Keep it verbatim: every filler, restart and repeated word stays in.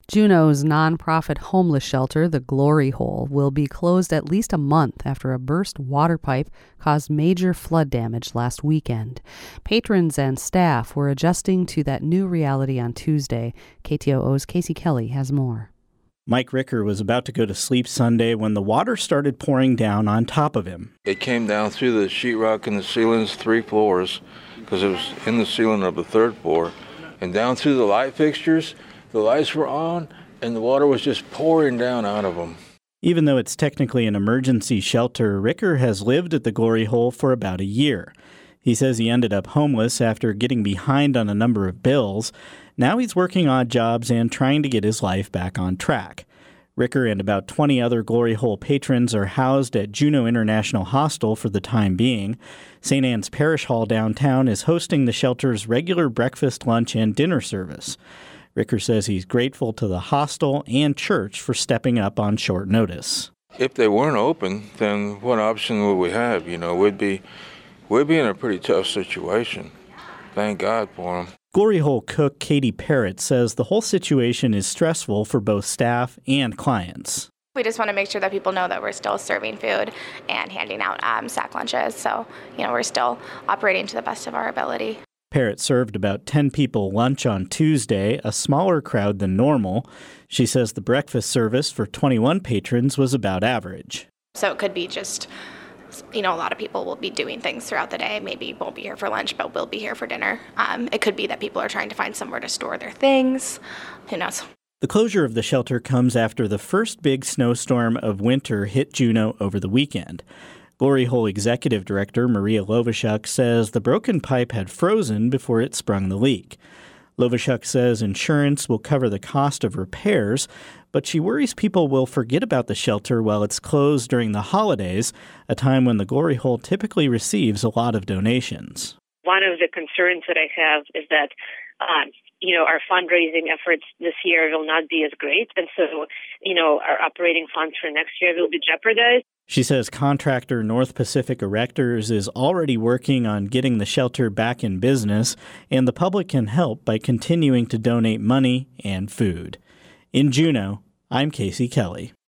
Juneau's nonprofit homeless shelter, the Glory Hole, will be closed at least a month after a burst water pipe caused major flood damage last weekend. Patrons and staff were adjusting to that new reality on Tuesday. K T O O's Casey Kelly has more. Mike Ricker was about to go to sleep Sunday when the water started pouring down on top of him. It came down through the sheetrock and the ceilings, three floors, because it was in the ceiling of the third floor, and down through the light fixtures. The lights were on, and the water was just pouring down out of them. Even though it's technically an emergency shelter, Ricker has lived at the Glory Hole for about a year. He says he ended up homeless after getting behind on a number of bills. Now he's working odd jobs and trying to get his life back on track. Ricker and about twenty other Glory Hole patrons are housed at Juneau International Hostel for the time being. Saint Anne's Parish Hall downtown is hosting the shelter's regular breakfast, lunch, and dinner service. Ricker says he's grateful to the hostel and church for stepping up on short notice. If they weren't open, then what option would we have? You know, we'd be, we'd be in a pretty tough situation. Thank God for them. Glory Hole cook Katie Parrott says the whole situation is stressful for both staff and clients. We just want to make sure that people know that we're still serving food and handing out um, sack lunches. So, you know, we're still operating to the best of our ability. Parrott served about ten people lunch on Tuesday, a smaller crowd than normal. She says the breakfast service for twenty-one patrons was about average. So it could be just, you know, a lot of people will be doing things throughout the day. Maybe won't be here for lunch, but will be here for dinner. Um, it could be that people are trying to find somewhere to store their things. Who knows? The closure of the shelter comes after the first big snowstorm of winter hit Juneau over the weekend. Glory Hole Executive Director Maria Lovashuk says the broken pipe had frozen before it sprung the leak. Lovashuk says insurance will cover the cost of repairs, but she worries people will forget about the shelter while it's closed during the holidays, a time when the Glory Hole typically receives a lot of donations. One of the concerns that I have is that, um, you know, our fundraising efforts this year will not be as great, and so, you know, our operating funds for next year will be jeopardized. She says contractor North Pacific Erectors is already working on getting the shelter back in business, and the public can help by continuing to donate money and food. In Juneau, I'm Casey Kelly.